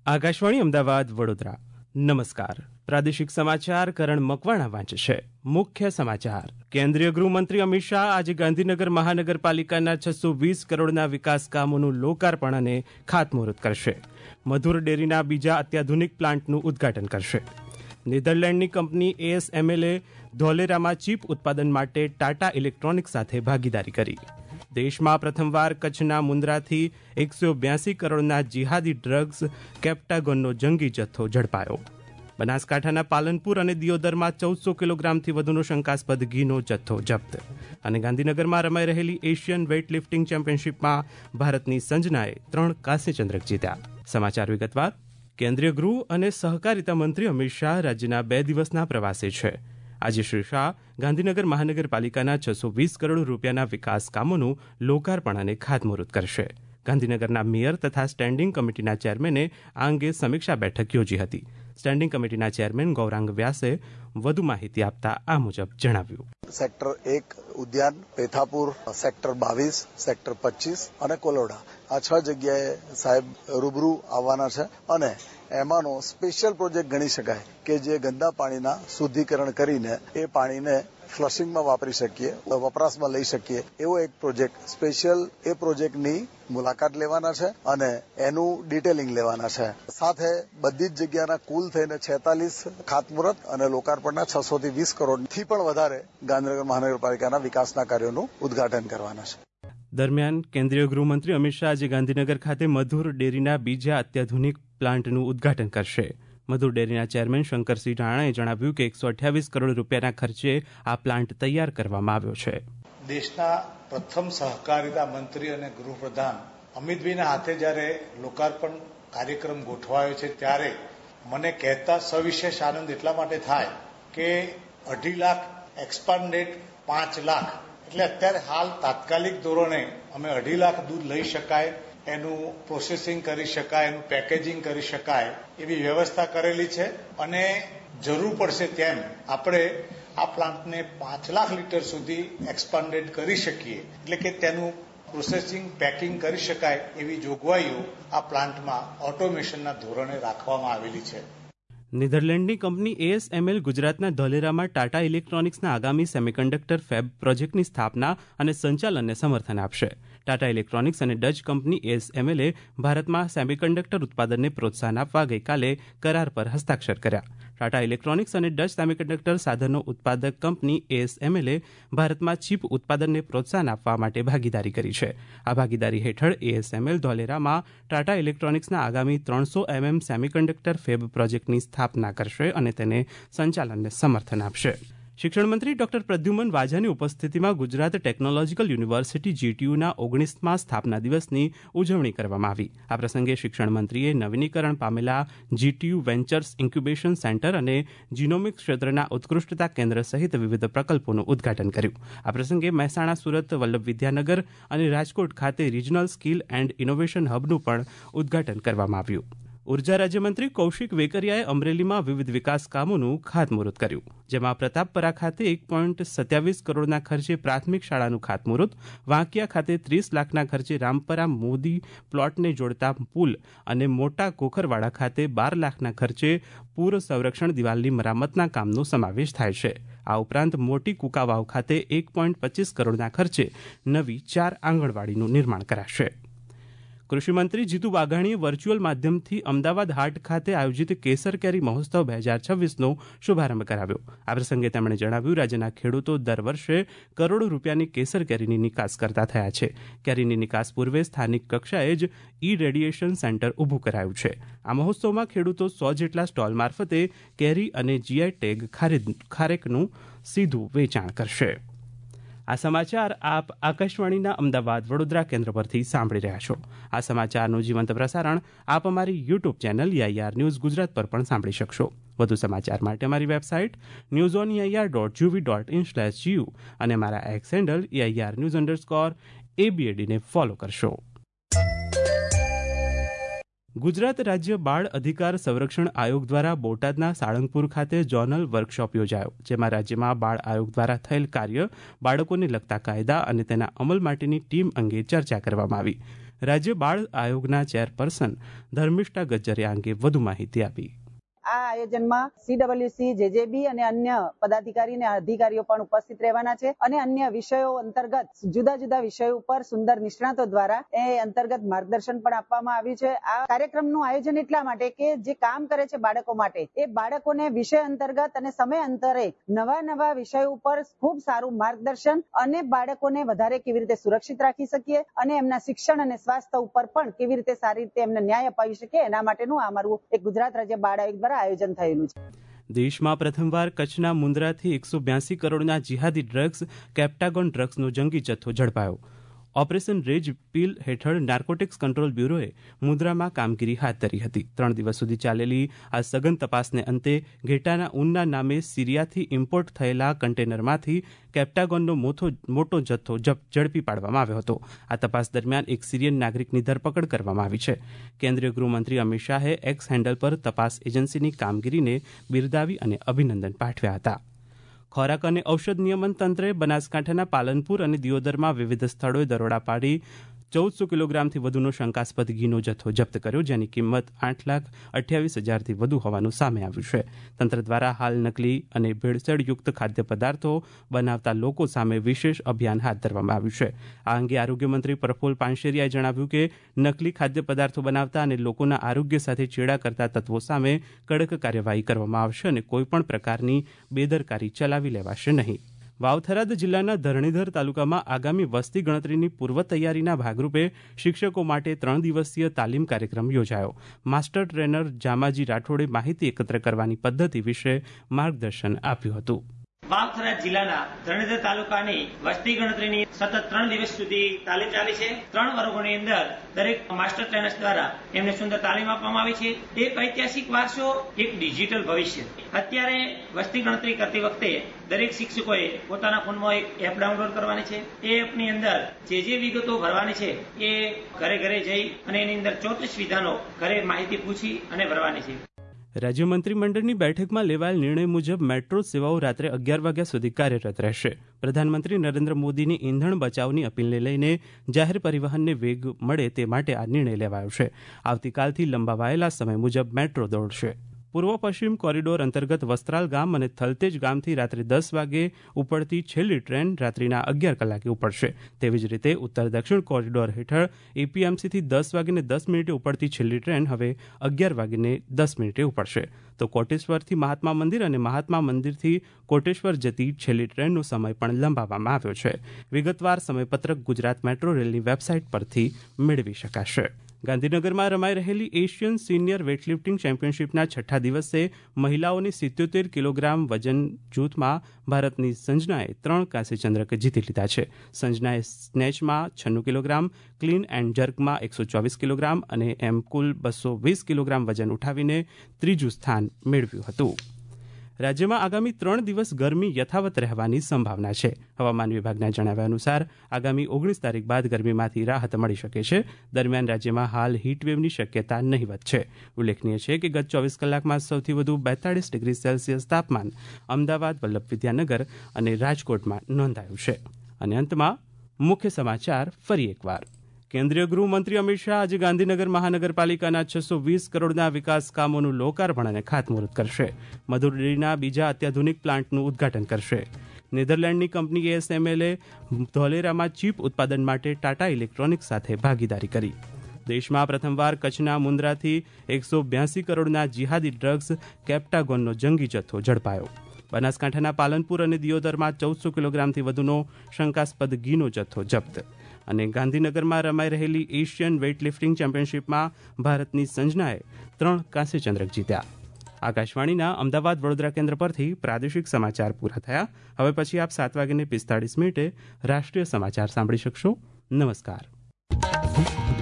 આકાશવાણી અમદાવાદ વડોદરા. નમસ્કાર. પ્રાદેશિક સમાચાર કરણ મકવાણા વાંચે છે. મુખ્ય સમાચાર. કેન્દ્રીય ગૃહમંત્રી અમિત શાહ આજે ગાંધીનગર મહાનગરપાલિકાના 620 કરોડના વિકાસ કામોનું લોકાર્પણ અને ખાતમુહૂર્ત કરશે. મધુર ડેરીના બીજા અત્યાધુનિક પ્લાન્ટનું ઉદ્ઘાટન કરશે. નેધરલેન્ડની કંપની ASML ધોલેરામાં ચીપ ઉત્પાદન માટે ટાટા ઇલેક્ટ્રોનિક્સ સાથે ભાગીદારી કરી. દેશમાં પ્રથમવાર કચ્છના મુન્દ્રાથી 182 કરોડના જિહાદી ડ્રગ્સ કેપ્ટાગોનનો જંગી જથ્થો ઝડપાયો. બનાસકાંઠાના પાલનપુર અને દિયોદરમાં 1400 કિલોગ્રામથી વધુનો શંકાસ્પદ ઘીનો જથ્થો જપ્ત. અને ગાંધીનગરમાં રમાઈ રહેલી એશિયન વેઇટલિફ્ટિંગ ચેમ્પિયનશિપમાં ભારતની સંજનાએ 3 કાંસ્ય ચંદ્રક જીત્યા. સમાચાર વિગતવાર. કેન્દ્રીય ગૃહ અને સહકારિતા મંત્રી અમિત શાહ રાજ્યના 2 દિવસના પ્રવાસે છે. આજે શ્રી શાહ ગાંધીનગર મહાનગરપાલિકાના 620 કરોડ રૂપિયાના વિકાસ કામોનું લોકાર્પણ અને ખાતમુહૂર્ત કરશે. ગાંધીનગરના મેયર તથા સ્ટેન્ડિંગ કમિટીના ચેરમેને આ અંગે સમીક્ષા બેઠક યોજી હતી. સ્ટેન્ડિંગ કમિટીના ચેરમેન ગૌરાંગ વ્યાસે વધુ માહિતી આપતા આ મુજબ જણાવ્યું. સેક્ટર 1 ઉદ્યાન, પેથાપુર, સેક્ટર 22, સેક્ટર 25 અને કોલોડા આ 6 જગ્યાએ સાહેબ રૂબરૂ આવવાના છે અને એમાંનો સ્પેશિયલ પ્રોજેક્ટ ગણી શકાય કે જે ગંદા પાણીના શુદ્ધિકરણ કરીને એ પાણીને ફ્લશિંગમાં વાપરી શકીએ, વપરાશમાં લઈ શકીએ એવો એક પ્રોજેક્ટ સ્પેશિયલ એ પ્રોજેક્ટની મુલાકાત લેવાના છે અને એનું ડિટેલિંગ લેવાના છે. સાથે બધી જ જગ્યાના કુલ થઈને 46 ખાતમુહૂર્ત અને લોકાર્પણના 620 કરોડથી પણ વધારે ગાંધીનગર મહાનગરપાલિકાના વિકાસના કાર્યોનું ઉદ્ઘાટન કરવાના છે. દરમિયાન કેન્દ્રીય ગૃહમંત્રી અમિત શાહ આજે ગાંધીનગર ખાતે મધુર ડેરીના બીજા અત્યાધુનિક પ્લાન્ટનું ઉદ્ઘાટન કરશે. મધુર ડેરીના ચેરમેન શંકરસિંહ રાણાએ જણાવ્યું કે 128 કરોડ રૂપિયાના ખર્ચે આ પ્લાન્ટ તૈયાર કરવામાં આવ્યો છે. દેશના પ્રથમ સહકારિતા મંત્રી અને ગૃહપ્રધાન અમિતભાઈના હાથે જ્યારે લોકાર્પણ કાર્યક્રમ ગોઠવાયો છે ત્યારે મને કહેતા સવિશેષ આનંદ એટલા માટે થાય કે 2.5 લાખ એક્સપાન્ડેડ 5 લાખ એટલે અત્યારે હાલ તાત્કાલિક ધોરણે અમે 2.5 લાખ દૂધ લઈ શકાય, એનું પ્રોસેસિંગ કરી શકાય, એનું પેકેજિંગ કરી શકાય એવી વ્યવસ્થા કરેલી છે અને જરૂર પડશે તેમ આપણે આ પ્લાન્ટને 5 લાખ લીટર સુધી એક્સપાન્ડેડ કરી શકીએ એટલે કે તેનું પ્રોસેસિંગ પેકિંગ કરી શકાય એવી જોગવાઈઓ આ પ્લાન્ટમાં ઓટોમેશનના ધોરણે રાખવામાં આવેલી છે. નેધરલેન્ડની કંપની ASML ગુજરાતના ધોલેરામાં ટાટા ઇલેક્ટ્રોનિક્સના આગામી સેમિકન્ડક્ટર ફેબ પ્રોજેક્ટની સ્થાપના અને સંચાલનને સમર્થન આપશે. ટાટા ઇલેક્ટ્રોનિક્સ અને ડચ કંપની ASML ભારતમાં સેમિકન્ડક્ટર ઉત્પાદનને પ્રોત્સાહન આપવા ગઈકાલે કરાર પર હસ્તાક્ષર કર્યા. ટાટા ઇલેક્ટ્રોનિક્સ અને ડચ સેમિકન્ડક્ટર સાધનો ઉત્પાદક કંપની ASML ભારતમાં ચીપ ઉત્પાદનને પ્રોત્સાહન આપવા માટે ભાગીદારી કરી છે. આ ભાગીદારી હેઠળ ASML ધોલેરામાં ટાટા ઇલેક્ટ્રોનિક્સના આગામી 300 mm સેમિકન્ડક્ટર ફેબ પ્રોજેક્ટની સ્થાપના કરશે અને તેને સંચાલનને સમર્થન આપશે. શિક્ષણ મંત્રી ડોક્ટર પ્રદ્યુમન વાજાની ઉપસ્થિતિમાં ગુજરાત ટેકનોલોજીકલ યુનિવર્સિટી GTUના 19મા સ્થાપના દિવસની ઉજવણી કરવામાં આવી. આ પ્રસંગે શિક્ષણ મંત્રીએ નવીનીકરણ પામેલા GTU વેન્ચર્સ ઇન્ક્યુબેશન સેન્ટર અને જીનોમિક્સ ક્ષેત્રના ઉત્કૃષ્ટતા કેન્દ્ર સહિત વિવિધ પ્રકલ્પોનું ઉદ્ઘાટન કર્યું. આ પ્રસંગે મહેસાણા, સુરત, વલ્લભ વિદ્યાનગર અને રાજકોટ ખાતે રિજનલ સ્કિલ એન્ડ ઇનોવેશન હબનું પણ ઉદ્ઘાટન કરવામાં આવ્યું. ઉર્જા રાજ્યમંત્રી કૌશિક વેકરિયાએ અમરેલીમાં વિવિધ વિકાસ કામોનું ખાતમુહૂર્ત કર્યું, જેમાં પ્રતાપપરા ખાતે 1.27 કરોડના ખર્ચે પ્રાથમિક શાળાનું ખાતમુહૂર્ત, વાંકિયા ખાતે 30 લાખના ખર્ચે રામપરા મોદી પ્લોટને જોડતા પુલ અને મોટા કોખરવાડા ખાતે 12 લાખના ખર્ચે પૂર સંરક્ષણ દિવાલની મરામતના કામનો સમાવેશ થાય છે. આ ઉપરાંત મોટી કુકાવાવ ખાતે 1.25 કરોડના ખર્ચે નવી 4 આંગણવાડીનું નિર્માણ કરાશે. કૃષિમંત્રી જીતુ વાઘાણીએ વર્ચ્યુઅલ માધ્યમથી અમદાવાદ હાટ ખાતે આયોજિત કેસર કેરી મહોત્સવ 2026નો શુભારંભ કરાવ્યો. આ પ્રસંગે તેમણે જણાવ્યું, રાજ્યના ખેડૂતો દર વર્ષે કરોડો રૂપિયાની કેસર કેરીની નિકાસ કરતા થયા છે. કેરીની નિકાસ પૂર્વે સ્થાનિક કક્ષાએ જ રેડિયેશન સેન્ટર ઊભું કરાયું છે. આ મહોત્સવમાં ખેડૂતો 100 જેટલા સ્ટોલ મારફતે કેરી અને GI ટેગ ખારેકનું સીધું વેચાણ કરશે. આ સમાચાર આપ આકાશવાણીના અમદાવાદ વડોદરા કેન્દ્ર પરથી સાંભળી રહ્યા છો. આ સમાચારનું જીવંત પ્રસારણ આપ અમારી YouTube channel EIR news Gujarat પર પણ સાંભળી શકશો. વધુ સમાચાર માટે અમારી વેબસાઇટ newsonEIR.gov.in/gu અને અમારા એક્સ હેન્ડલ EIR_news_ ને ફોલો કરશો. ગુજરાત રાજ્ય બાળ અધિકાર સંરક્ષણ આયોગ દ્વારા બોટાદના સાળંગપુર ખાતે ઝોનલ વર્કશોપ યોજાયો, જેમાં રાજ્યમાં બાળ આયોગ દ્વારા થયેલ કાર્ય, બાળકોને લગતા કાયદા અને તેના અમલ માટેની ટીમ અંગે ચર્ચા કરવામાં આવી. રાજ્ય બાળ આયોગના ચેરપર્સન ધર્મિષ્ઠા ગજ્જરે આ અંગે વધુ માહિતી આપી. આ આયોજનમાં CWC, JJB અને અન્ય પદાધિકારી અને અધિકારીઓ પણ ઉપસ્થિત રહેવાના છે અને અન્ય વિષયો અંતર્ગત જુદા જુદા વિષયો ઉપર સુંદર નિષ્ણાતો દ્વારા એ અંતર્ગત માર્ગદર્શન પણ આપવામાં આવ્યું છે. આ કાર્યક્રમનું આયોજન એટલા માટે કે જે કામ કરે છે બાળકો માટે, એ બાળકોને વિષય અંતર્ગત અને સમય અંતરે નવા વિષયો ઉપર ખૂબ સારું માર્ગદર્શન અને બાળકોને વધારે કેવી રીતે સુરક્ષિત રાખી શકીએ અને એમના શિક્ષણ અને સ્વાસ્થ્ય ઉપર પણ કેવી રીતે સારી રીતે એમને ન્યાય અપાવી શકીએ, એના માટેનું અમારું એક ગુજરાત રાજ્ય બાળ આયોગ આયોજન થયેલું છે. દેશમાં પ્રથમવાર કચ્છના મુન્દ્રાથી 182 કરોડના જિહાદી ડ્રગ્સ કેપ્ટાગોન ડ્રગ્સનો જંગી જથ્થો ઝડપાયો. ઓપરેશન રેજ પીલ હેઠળ નાર્કોટિક્સ કંટ્રોલ બ્યુરોએ મુન્દ્રામાં કામગીરી હાથ ધરી હતી. 3 દિવસ સુધી ચાલેલી આ સઘન તપાસને અંતે ઘેટાના ઊનના નામે સિરિયાથી ઇમ્પોર્ટ થયેલા કન્ટેનરમાંથી કેપ્ટાગોનનો મોટો જથ્થો ઝડપી પાડવામાં આવ્યો હતો. આ તપાસ દરમિયાન એક સિરિયન નાગરિકની ધરપકડ કરવામાં આવી છે. કેન્દ્રીય ગૃહમંત્રી અમિત શાહે એક્સ હેન્ડલ પર તપાસ એજન્સીની કામગીરીને બિરદાવી અને અભિનંદન પાઠવ્યા હતા. ખોરાક અને ઔષધ નિયમન તંત્રે બનાસકાંઠાના પાલનપુર અને દિયોદરમાં વિવિધ સ્થળોએ દરોડા પાડી 1400 કિલોગ્રામથી વધુનો શંકાસ્પદ ઘીનો જથ્થો જપ્ત કર્યો, જેની કિંમત 8,28,000થી વધુ હોવાનું સામે આવ્યું છે. તંત્ર દ્વારા હાલ નકલી અને ભેળસેળયુક્ત ખાદ્ય પદાર્થો બનાવતા લોકો સામે વિશેષ અભિયાન હાથ ધરવામાં આવ્યું છે. આ અંગે આરોગ્યમંત્રી પ્રફુલ્લ પાનશેરિયાએ જણાવ્યું કે નકલી ખાદ્ય પદાર્થો બનાવતા અને લોકોના આરોગ્ય સાથે ચેડા કરતા તત્વો સામે કડક કાર્યવાહી કરવામાં આવશે અને કોઈપણ પ્રકારની બેદરકારી ચલાવી લેવાશે નહીં. વાવથરાદ જિલ્લાના ધરણીધર તાલુકામાં આગામી વસ્તી ગણતરીની પૂર્વ તૈયારીના ભાગરૂપે શિક્ષકો માટે 3 દિવસીય તાલીમ કાર્યક્રમ યોજાયો. માસ્ટર ટ્રેનર જામાજી રાઠોડે માહિતી એકત્ર કરવાની પદ્ધતિ વિશે માર્ગદર્શન આપ્યું હતું. વાવથરા જિલ્લાના ધરણીધર તાલુકાની વસ્તી ગણતરીની સતત 3 દિવસ સુધી તાલીમ ચાલી છે. 3 વર્ગોની અંદર દરેક માસ્ટર ટ્રેનર્સ દ્વારા એમને સુંદર તાલીમ આપવામાં આવી છે. એક ઐતિહાસિક વારસો, એક ડિજિટલ ભવિષ્ય. અત્યારે વસ્તી ગણતરી કરતી વખતે દરેક શિક્ષકોએ પોતાના ફોનમાં એક એપ ડાઉનલોડ કરવાની છે. એ એપની અંદર જે વિગતો ભરવાની છે એ ઘરે જઈ અને એની અંદર 34 વિધાનો ઘરે માહિતી પૂછી અને ભરવાની છે. રાજ્ય મંત્રીમંડળની બેઠકમાં લેવાયેલ નિર્ણય મુજબ મેટ્રો સેવાઓ રાત્રે 11 વાગ્યા સુધી કાર્યરત રહેશે. પ્રધાનમંત્રી નરેન્દ્ર મોદીની ઇંધણ બચાવની અપીલને લઈને જાહેર પરિવહનને વેગ મળે તે માટે આ નિર્ણય લેવાયો છે. આવતીકાલથી લંબાવાયેલા સમય મુજબ મેટ્રો દોડશે. પૂર્વ પશ્ચિમ કોરિડોર અંતર્ગત વસ્ત્રાલ ગામ અને થલતેજ ગામથી રાત્રે 10 વાગે ઉપડતી છેલ્લી ટ્રેન રાત્રિના 11 કલાકે ઉપડશે. તેવી જ રીતે ઉત્તર દક્ષિણ કોરિડોર હેઠળ એપીએમસીથી 10 વાગ્યે 10 મિનિટે ઉપડતી છેલ્લી ટ્રેન હવે 11 વાગ્યે 10 મિનિટે ઉપડશે. તો કોટેશ્વરથી મહાત્મા મંદિર અને મહાત્મા મંદિરથી કોટેશ્વર જતી છેલ્લી ટ્રેનનો સમય પણ લંબાવવામાં આવ્યો છે. વિગતવાર સમયપત્રક ગુજરાત મેટ્રો રેલની વેબસાઇટ પરથી મેળવી શકાશે. ગાંધીનગરમાં રમાઈ રહેલી એશિયન સિનિયર વેઇટલિફ્ટિંગ ચેમ્પિયનશિપના 6ઠ્ઠા દિવસે મહિલાઓની 77 કિલોગ્રામ વજન જૂથમાં ભારતની સંજનાએ 3 કાંસ્ય ચંદ્રક જીતી લીધા છે. સંજનાએ સ્નેચમાં 96 કિલોગ્રામ, ક્લીન એન્ડ જર્કમાં 124 કિલોગ્રામ અને એમ કુલ 220 કિલોગ્રામ વજન ઉઠાવીને ત્રીજું સ્થાન મેળવ્યું હતું. રાજ્યમાં આગામી 3 દિવસ ગરમી યથાવત રહેવાની સંભાવના છે. હવામાન વિભાગના જણાવ્યા અનુસાર આગામી 19 તારીખ બાદ ગરમીમાંથી રાહત મળી શકે છે. દરમિયાન રાજ્યમાં હાલ હીટવેવની શક્યતા નહીવત છે. ઉલ્લેખનીય છે કે ગત 24 કલાકમાં સૌથી વધુ 42 ડિગ્રી સેલ્સિયસ તાપમાન અમદાવાદ, વલ્લભ વિદ્યાનગર અને રાજકોટમાં નોંધાયું છે. અને અંતમાં મુખ્ય સમાચાર ફરી એકવાર. કેન્દ્રીય ગૃહમંત્રી અમિત શાહ આજે ગાંધીનગર મહાનગરપાલિકાના 620 કરોડના વિકાસ કામોનું લોકાર્પણ અને ખાતમુહૂર્ત કરશે. મધુર ડેરીના બીજા અત્યાધુનિક પ્લાન્ટનું ઉદ્ઘાટન કરશે. નેધરલેન્ડની કંપની ASML ધોલેરામાં ચીપ ઉત્પાદન માટે ટાટા ઇલેક્ટ્રોનિક્સ સાથે ભાગીદારી કરી. દેશમાં પ્રથમવાર કચ્છના મુન્દ્રાથી 182 કરોડના જિહાદી ડ્રગ્સ કેપ્ટાગોનનો જંગી જથ્થો ઝડપાયો. બનાસકાંઠાના પાલનપુર અને દિયોદરમાં 1400 કિલોગ્રામથી વધુનો શંકાસ્પદ ઘીનો જથ્થો જપ્ત. અને ગાંધીનગરમાં રમાઈ રહેલી એશિયન વેઇટલિફ્ટિંગ ચેમ્પિયનશિપમાં ભારતની સંજનાએ 3 કાંસ્ય ચંદ્રક જીત્યા. આકાશવાણીના અમદાવાદ વડોદરા કેન્દ્ર પરથી પ્રાદેશિક સમાચાર પૂરા થયા. હવે પછી આપ 7:45 રાષ્ટ્રીય સમાચાર સાંભળી શકશો. નમસ્કાર.